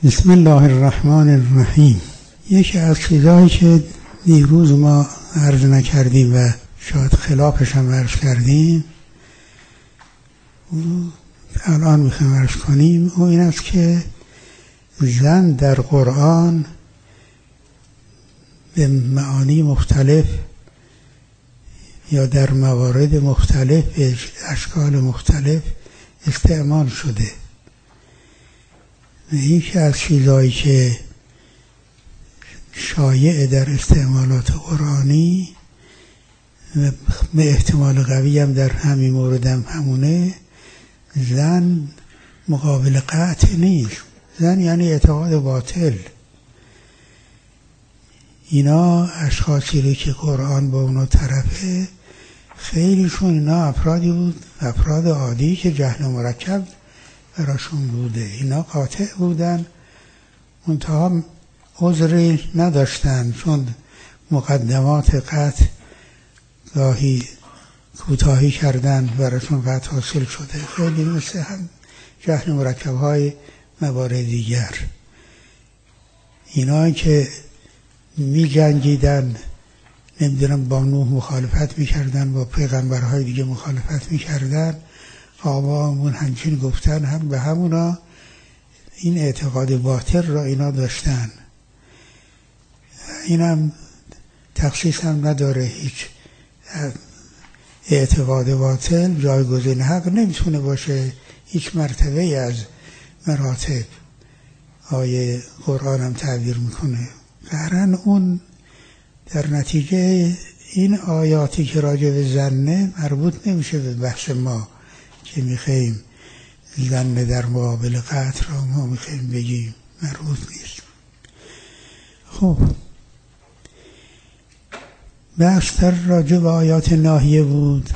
بسم الله الرحمن الرحیم. یکی از چیزهایی که دیروز ما عرض نکردیم و شاید خلافش هم عرض کردیم الان میخوایم عرض کنیم، او این است که زن در قرآن به معانی مختلف یا در موارد مختلف به اشکال مختلف استعمال شده و یکی از چیزهایی که شایع در استعمالات قرآنی و به احتمال قوی هم در همین مورد هم همونه، زن مقابل قطع نیست. زن یعنی اعتقاد باطل. اینا اشخاصی رو که قرآن با اونا طرفه، خیلیشون اینا افرادی بود، افراد عادی که جهل مرکب براشون بوده. اینا قاطع بودن، منتها عذری نداشتن، چون مقدمات قطع گاهی کوتاهی کردن براشون قطع حاصل شده، خیلی مثل هم جهل مرکب های موارد دیگر. اینا که می جنگیدن، نمیدونم با نوح مخالفت میکردن، با پیغمبرهای دیگه مخالفت میکردن، آبامون همچین گفتن، هم به همونا این اعتقاد باطل را اینا داشتن. اینم تخصیص هم نداره، هیچ اعتقاد باطل جایگزین حق نمیتونه باشه، هیچ مرتبه از مراتب. آیه قرآن هم تعبیر میکنه قرن اون در نتیجه این آیاتی که راجع به زنه مربوط نمیشه به بحث ما که میخواییم زن در مقابل قطع را ما میخواییم بگیم، مربوط نیست. خب بحث در راجع به آیات ناهیه بود.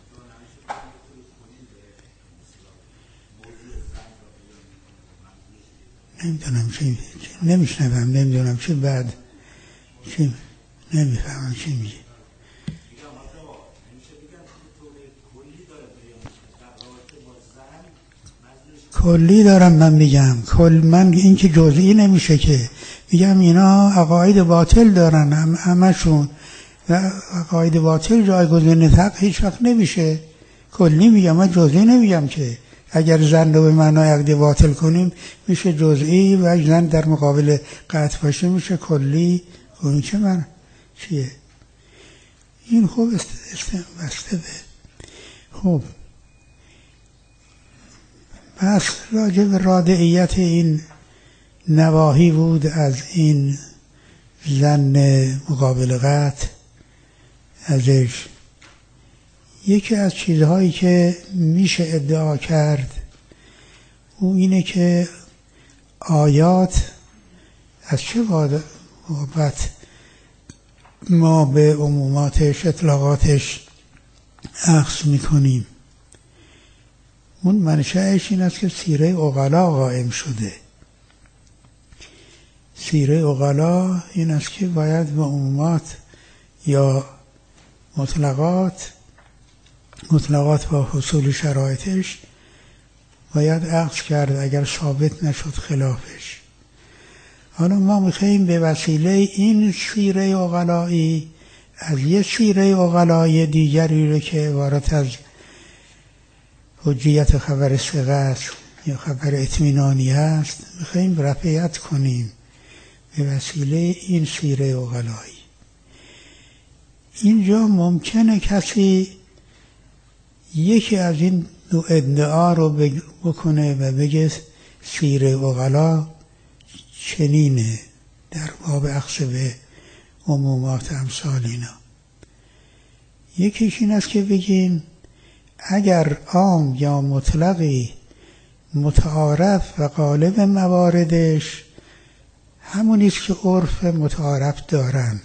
نمیدونم چی نمیشنوم، نمیدونم چی بعد چی نمیفهمم چی میگه. کلی دارم من میگم، من این که جزئی نمیشه که میگم اینا عقاید باطل دارن همشون و عقاید باطل جایگزین حق هیچ وقت نمیشه. کلی میگم، من جزئی نمیگم که اگر زن رو به معنای عقد باطل کنیم میشه جزئی و زن در مقابل قطع باشه میشه کلی. اون چه من چیه این؟ خوب بسته به خب بس راجع به رادعیت این نواهی بود از این زن مقابل قطع. ازش یکی از چیزهایی که میشه ادعا کرد او اینه که آیات از چه بابت ما به عموماتش اطلاقاتش اخذ میکنیم. اون منشأش این است که سیره عقلا قائم شده. سیره عقلا این است که باید به عمومات یا مطلقات با حصول شرایطش باید اخذ کرد اگر ثابت نشد خلافش. حالا ما میخواییم به وسیله این سیره عقلایی از یه سیره عقلایی دیگری رو که عبارت از حجیت خبر ثقه است یا خبر اطمینانی است میخواییم رفعیت کنیم به وسیله این سیره عقلایی. اینجا ممکنه کسی یکی از این دو ادعا رو بکنه و بگه سیره عقلا چنینه در باب اخذ به عمومات امثال اینا. یکیش این است که بگیم اگر عام یا مطلقی متعارف و غالب مواردش همونیست که عرف متعارف دارن،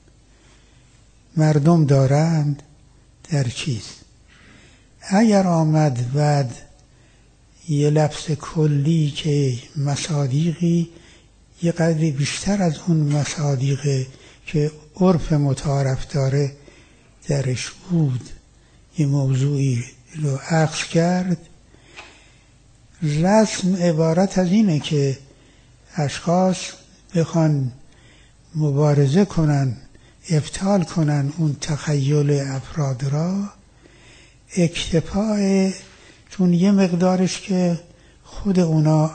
مردم دارند در چیز. اگر آمد بعد یه لفظ کلی که مصادیقی یه قدری بیشتر از اون مصادیقه که عرف متعارف داره درش بود، یه موضوعی رو اخذ کرد، رسم عبارت از اینه که اشخاص بخوان مبارزه کنن، ابطال کنن اون تخیل افراد را، اکتفاء، چون یه مقدارش که خود اونا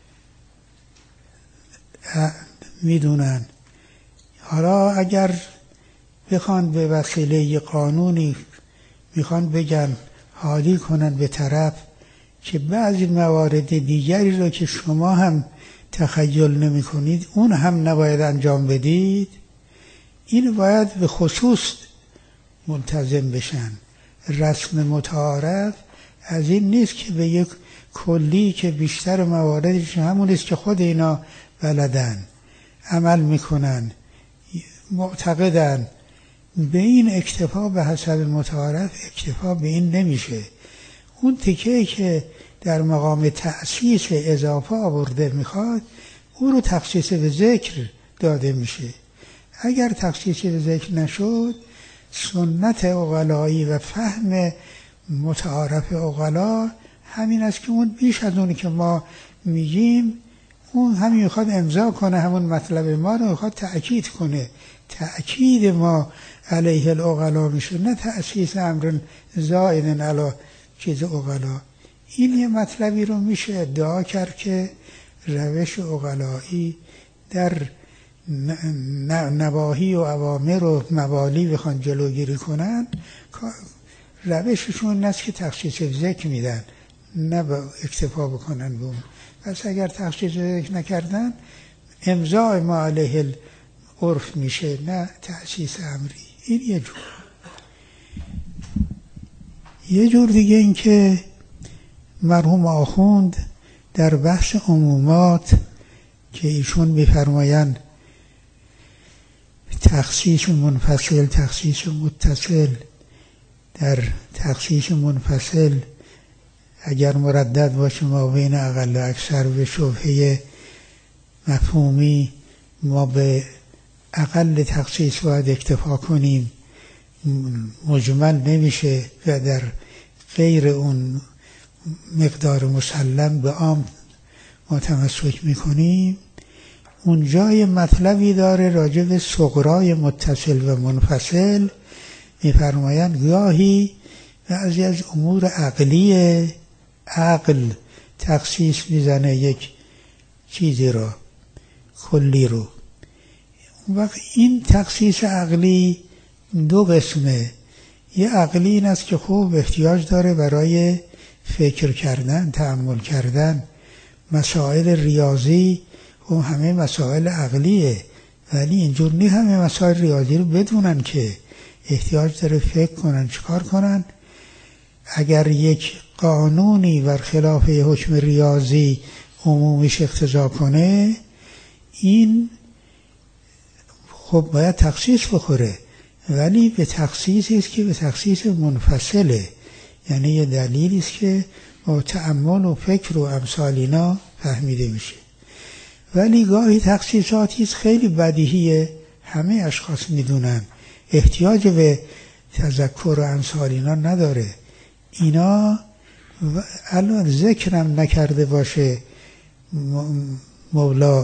میدونن. حالا اگر بخوان به وسیله قانونی میخوان بگن حالی کنن به طرف که بعضی موارد دیگری رو که شما هم تخیل نمی کنید اون هم نباید انجام بدید، این باید به خصوص ملتزم بشن. رسم متعارف از این نیست که به یک کلی که بیشتر مواردش همون است که خود اینا بلدن عمل میکنن معتقدن، به این اکتفا به حسب متعارف اکتفا به این نمیشه. اون تکه‌ای که در مقام تأسیس اضافه آورده میخواد او رو تخصیص به ذکر داده میشه. اگر تخصیص به ذکر نشد، سنت عقلایی و فهم متعارف عقلا همین است که اون بیش از اونی که ما میگیم اون همین میخواد امضا کنه، همون مطلب ما رو میخواد تأکید کنه. تأکید ما علیه العقلا میشه، نه تأسیس امر زائد علی چیز عقلا. این یه مطلبی رو میشه ادعا کرد که روش عقلایی در نواهی و اوامر و موالی بخوان جلوگیری کنن، روششون است که تخصیص ذکر میدن، نه با اکتفا بکنن به اون. پس اگر تخصیص ذکر نکردن امضاء ما علیه العرف میشه، نه تأسیس امری. این یه جور. یه جور دیگه این که مرحوم آخوند در بحث عمومات که ایشون میفرمایند تخصیص منفصل تخصیص متصل، در تخصیص منفصل اگر مردد باشه ما بین اقل و اکثر به شبهه مفهومی ما به اقل تخصیص باید اکتفا کنیم، مجمل نمیشه و در غیر اون مقدار مسلم به عام ما تمسک میکنیم. اون جای مطلبی داره راجع به صغرای متصل و منفصل، میفرمایند گاهی بعضی از امور عقلیه عقل تخصیص میزنه یک چیزی رو کلی رو. اون وقت این تخصیص عقلی دو قسمه. یه عقلی این است که خوب احتیاج داره برای فکر کردن، تأمل کردن. مسائل ریاضی و همه مسائل عقلیه، ولی اینجور نیست همه مسائل ریاضی رو بدونن که احتیاج داره فکر کنن چیکار کنن. اگر یک قانونی برخلاف حکم ریاضی عمومیش اقتضا کنه، این خب باید تخصیص بخوره، ولی به تخصیصی است که به تخصیص منفصله، یعنی یه دلیلی است که با تأمل و فکر و امثال اینا فهمیده میشه. ولی گاهی تخصیصاتی است خیلی بدیهیه، همه اشخاص میدونن، احتیاج به تذکر و امثال اینا نداره. اینا الان ذکرم نکرده باشه مولا،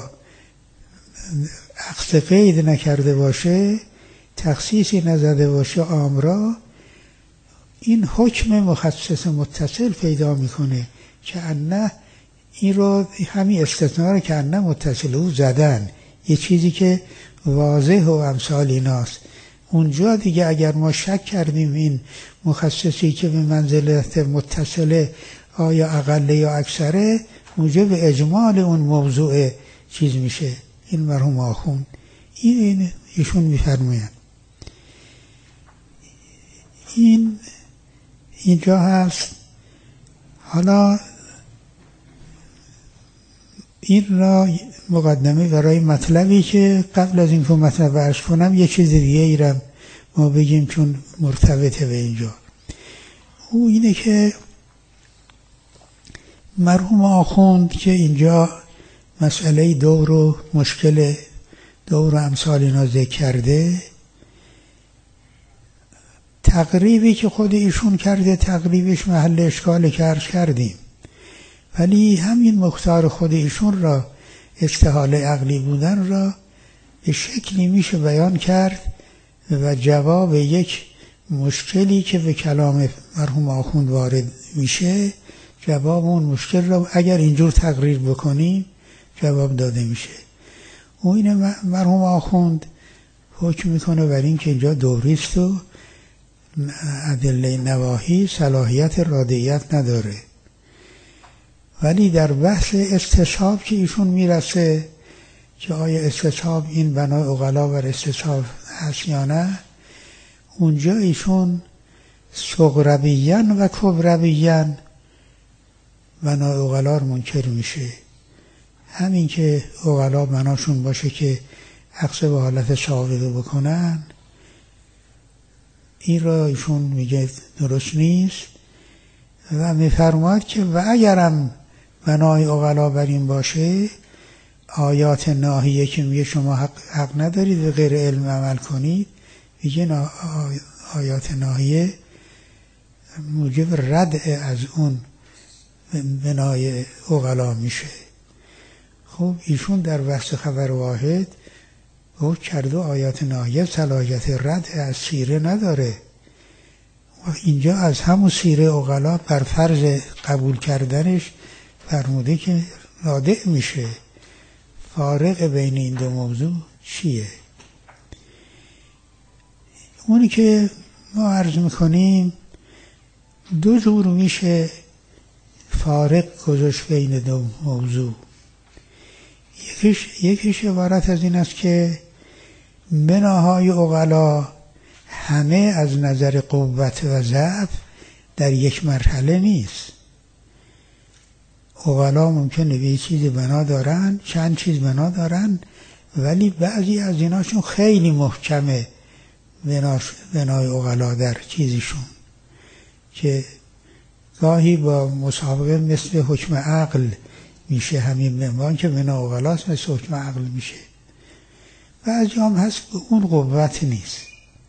اخذ قید نکرده باشه، تخصیصی نزده باشه آمرا، این حکم مخصص متصل پیدا میکنه که انه این رو همین استثناء رو که انه متصل او زدن، یه چیزی که واضح و امثال ایناست. اونجا دیگه اگر ما شک کردیم این مخصصی که به منزلت متصله آیا اقله یا اکثره، موجب اجمال اون موضوع چیز میشه. این مرحوم آخوند این ایشون میفرماید. اینجا هست. حالا این را مقدمه برای مطلبی که قبل از اینکه مطلب عرض کنم یه چیز دیگه ایرم ما بگیم چون مرتبطه به اینجا. او اینه که مرحوم آخوند که اینجا مسئله دور و مشکل دور و امثال اینا ذکر کرده، تقریبی که خود ایشون کرده تقریبش محل اشکال که عرض کردیم، ولی همین مختار خود ایشون را استحال عقلی بودن را به شکلی میشه بیان کرد و جواب یک مشکلی که به کلام مرحوم آخوند وارد میشه، جواب اون مشکل را اگر اینجور تقریر بکنیم جواب داده میشه. و این مرحوم آخوند حکم میکنه بر این که اینجا دوریست و ادله نواهی صلاحیت رادعیت نداره. ولی در بحث استصحاب که ایشون میرسه که آیا استصحاب این بنای عقلا بر استصحاب هست یا نه، اونجا ایشون صغربیاً و کبربیاً بنای عقلا رو منکر میشه. همین که عقلا بناشون باشه که عکس به حالت سابقه بکنن، این را ایشون میگه درست نیست و میفرماید که و اگرم بنای عقلا بر این باشه، آیات ناهیه که میگه شما حق ندارید به غیر علم عمل کنید، میگه آیات ناهیه موجب رد از اون بنای عقلا میشه. خب ایشون در بحث خبر واحد گفت کرده آیات ناهیه صلاحیت رد از سیره نداره و اینجا از همون سیره عقلا بر فرض قبول کردنش فرموده که رادع میشه. فارق بین این دو موضوع چیه؟ اونی که ما عرض میکنیم دو جور میشه فارق گذاشت بین دو موضوع. یکیش عبارت از این است که بناهای عقلا همه از نظر قوت و ضعف در یک مرحله نیست. عقلا ممکنه به یک چیز بنا دارن، چند چیز بنا دارن، ولی بعضی از ایناشون خیلی محکمه بنای عقلا در چیزشون که گاهی با مسابقه مثل حکم عقل میشه همین بنبان که بنا عقلاست مثل حکم عقل میشه. بعضی هم هست به اون قوت نیست.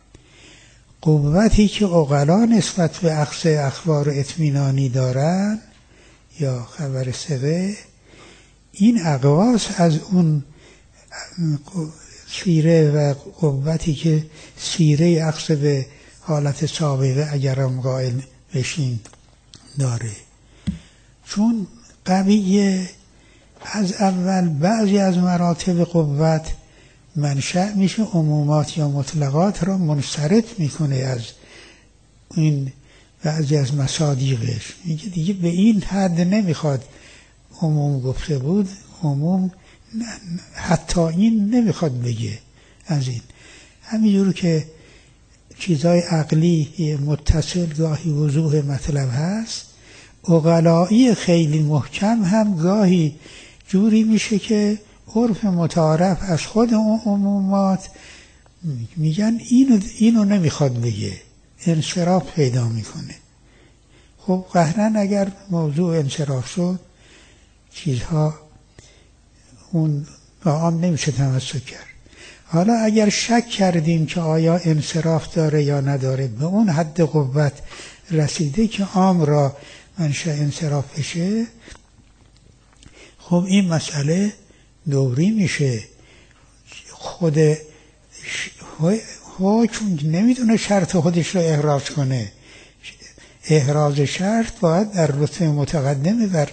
قوتی که عقلا نسبت به عکس اخبار اطمینانی دارن یا خبر ثقه، این اقواس از اون سیره و قوتی که سیره عکس به حالت سابقه اگرم قائل بشین داره. چون قویه از اول بعضی از مراتب قوت منشأ میشه عمومات یا مطلقات را منصرف میکنه از این بعضی از مصادیقش. میگه دیگه به این حد نمیخواد عموم گفته بود، عموم حتی این نمیخواد بگه از این. همینجور که چیزای عقلی متصل گاهی وضوح مطلب هست، عقلایی خیلی محکم هم گاهی جوری میشه که عرف متعارف از خود اون عمومات میگن اینو نمیخواد بگه، انصراف پیدا میکنه. خب قهرن اگر موضوع انصراف شد چیزها اون با عام نمیشه تمسک کرد. حالا اگر شک کردیم که آیا انصراف داره یا نداره، به اون حد قوت رسیده که عام را منشأ انصراف بشه، خب این مسئله دوری میشه. خود حکم نمیتونه شرط خودش رو احراز کنه. احراز شرط باید در رتبه متقدمه بر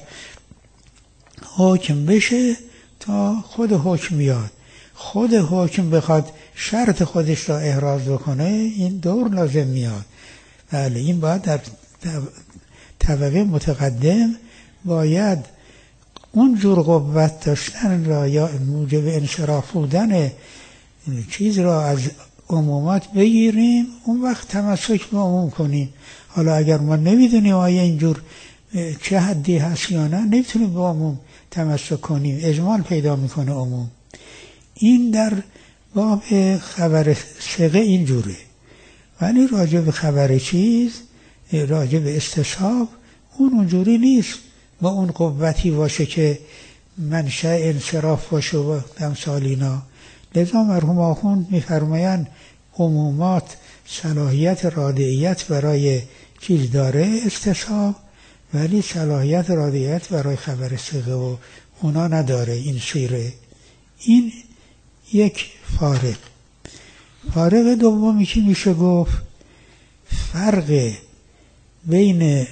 حکم بشه تا خود حکم بیاد. خود حکم بخواد شرط خودش را احراز بکنه، این دور لازم میاد. بله، این باید در طبقه متقدم باید اون جور قوت داشتن را یا موجب انصراف بودن چیز را از عمومات بگیریم، اون وقت تمسک به عموم کنیم. حالا اگر ما نمیدونیم آیا اینجور چه حدی هست یا نه، نمیتونیم به عموم تمسک کنیم، اجمال پیدا میکنه عموم. این در باب خبر ثقه اینجوره. ولی راجع به خبر چیز، راجع به استصحاب، اونجوری نیست با اون قوتی باشه که منشأ انصراف باشه و امثال اینا. لذا مرحوم آخوند میفرمایند عمومات صلاحیت رادعیت برای چیز داره استصحاب، ولی صلاحیت رادعیت برای خبر ثقه و اونا نداره این سیره. این یک فارق. فارق دومی که میشه گفت فرق بین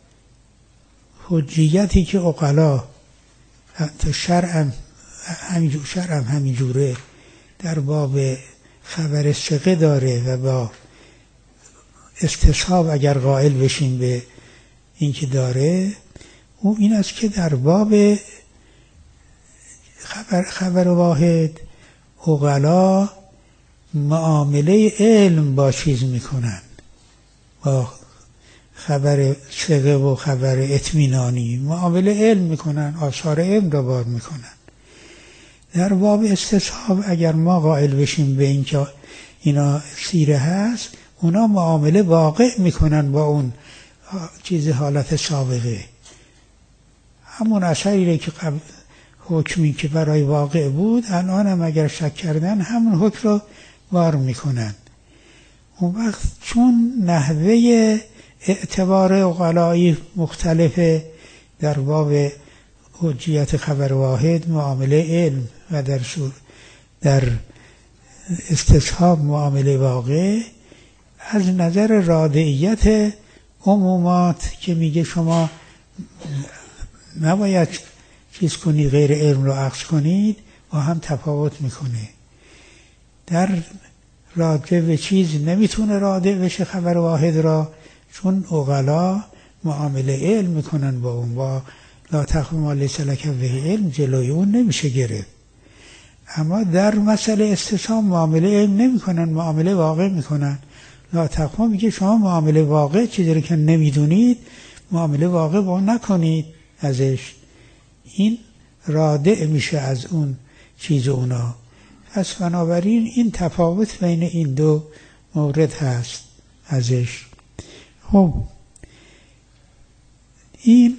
حجیتی که عقلا حتی شرعم همینجوره در باب خبر ثقه داره و با استصحاب اگر قائل بشیم به این که داره، او این است که در باب خبر واحد عقلا معامله علم با چیز میکنن، با خبر ثقه و خبر اطمینانی معامله علم میکنن، آثار علم را بار میکنن. در باب استصحاب اگر ما قائل بشیم به این که اینا سیره هست، اونا معامله واقع میکنن با اون چیز حالت سابقه، همون اثری که حکمی که برای واقع بود الان هم اگر شک کردن همون حکم رو بار میکنن. اون وقت چون نحوه اعتبار عقلایی مختلفه، در باب حجیت خبر واحد معامله علم و در استصحاب معامله واقع، از نظر رادعیت عمومات که میگه شما نباید چیز کنید، غیر علم رو اخذ کنید، با هم تفاوت میکنه. در راجع به چیز نمیتونه رادع بشه خبر واحد را، چون عقلا معامله علم میکنن با اون، با لا تخف ما لیس لک به علم جلوی اون نمیشه گرفت. اما در مسئله استصحاب معامله علم نمیکنن، معامله واقع میکنن. لا تخف میگه شما معامله واقع چیزی رو که نمیدونید معامله واقع با اون نکنید ازش، این رادع میشه از اون چیز اونا. پس بنابراین این تفاوت بین این دو مورد هست ازش. خب این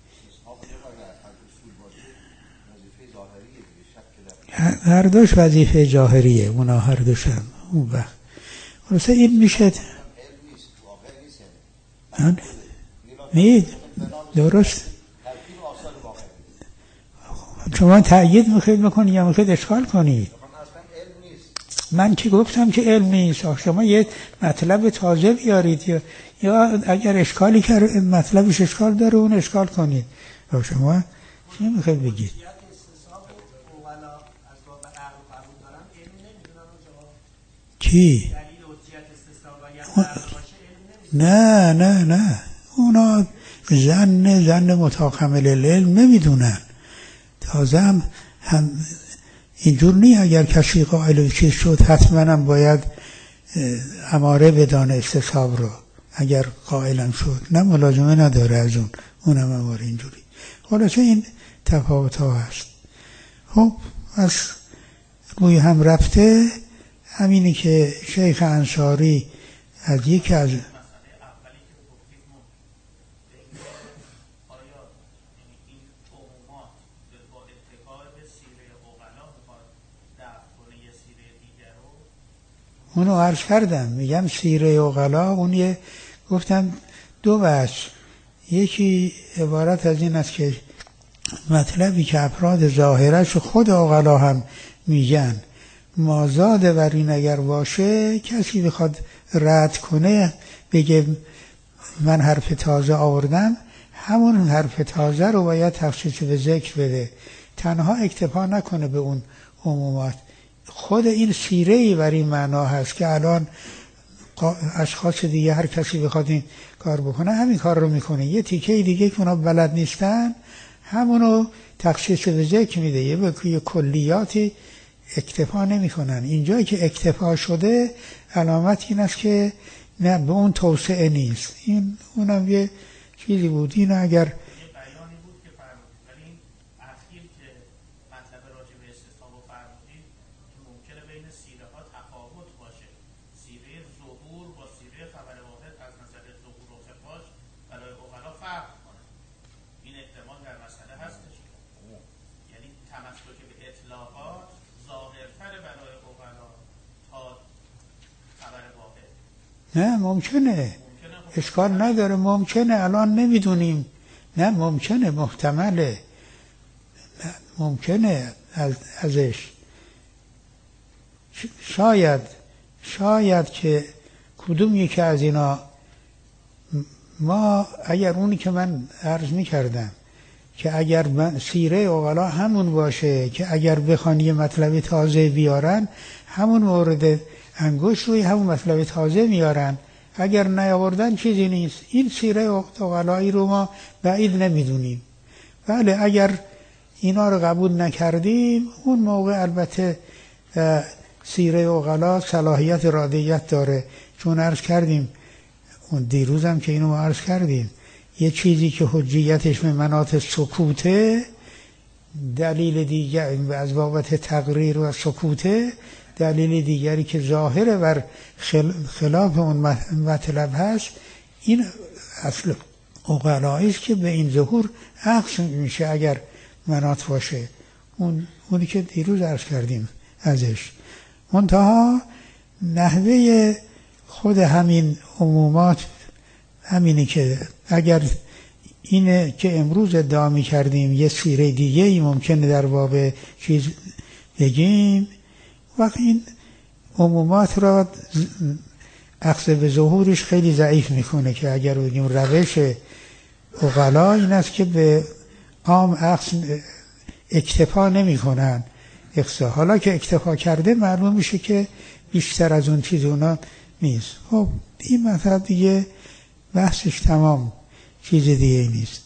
هر دوش وظیفه ظاهریه، اونا هر دوشن. اون وقت خلاصه این میشه درست. شما تأیید میخواید بکنید یا میخواید اشکال کنید؟ من که گفتم که علم نیست. شما یه مطلب تازه بیارید یا اگر اشکالی که مطلبش اشکال داره اون اشکال کنید. شما چی میخواید بگید؟ کی؟ نه اونا زن متکامل العلم نمیدونن. تازه هم اینجور نی اگر کسی قائل چیز شد حتما هم باید اماره بدانه استصحاب رو، اگر قائلم شد نه ملازمه نداره از اونم اماره اینجوری. خلاصه این تفاوت ها هست. خب از روی هم رفته همینی که شیخ انصاری از یکی از اونو عرض کردم، میگم سیره عقلا اون گفتم دو وجه. یکی عبارت از این است که مطلبی که افراد ظاهرش خود عقلا هم میگن مازاد بر این اگر باشه، کسی بخواد رد کنه بگه من حرف تازه آوردم، همون حرف تازه رو باید تخصیص به ذکر بده، تنها اکتفا نکنه به اون عمومات. خود این سیره‌ای بر این معنا هست که الان اشخاص دیگه هر کسی بخواد این کار بکنه همین کار رو میکنه. یه تیکه دیگه که اونا بلد نیستن همونو تخصیص به ذکر میده، یه کلیاتی اکتفا نمیکنن. اینجایی که اکتفا شده علامت این است که نه به اون توسعه نیست. این اونم یه چیزی بود. این اگر نه ممکنه، اشکال نداره، ممکنه الان نمیدونیم، نه ممکنه، محتمله، ممکنه ازش شاید که کدوم یکی از اینا ما اگر اونی که من عرض می‌کردم که اگر سیره عقلا همون باشه که اگر بخوان یه مطلب تازه بیارن همون مورد انگشت روی همون مطلب تازه میارن، اگر نیاوردن چیزی نیست. این سیره عقلایی رو ما بعید نمیدونیم. بله اگر اینا رو قبول نکردیم اون موقع البته سیره عقلا صلاحیت رادیت داره، چون عرض کردیم اون دیروزم که اینو ما عرض کردیم یه چیزی که حجیتش به مناط سکوته، دلیل دیگر از بابت تقریر و سکوته، دلیل دیگری که ظاهره بر خلاف اون مطلب هست، این اصل عقلایی است که به این ظهور عکس میشه اگر مناط باشه. اونی که دیروز عرض کردیم ازش. منتها نحوه خود همین عمومات همینی که اگر اینه که امروز ادعا می کردیم یه سیره دیگه ای ممکنه در باب چیز بگیم، وقت این عمومات را اخذ به ظهورش خیلی ضعیف میکنه که اگر بگیم روش عقلا این است که به عام اکتفا نمی کنن اخصا. حالا که اکتفا کرده معلوم میشه که بیشتر از اون چیز اونا نیست. خب این مطلب دیگه بحثش تمام، چیز دیگه نیست.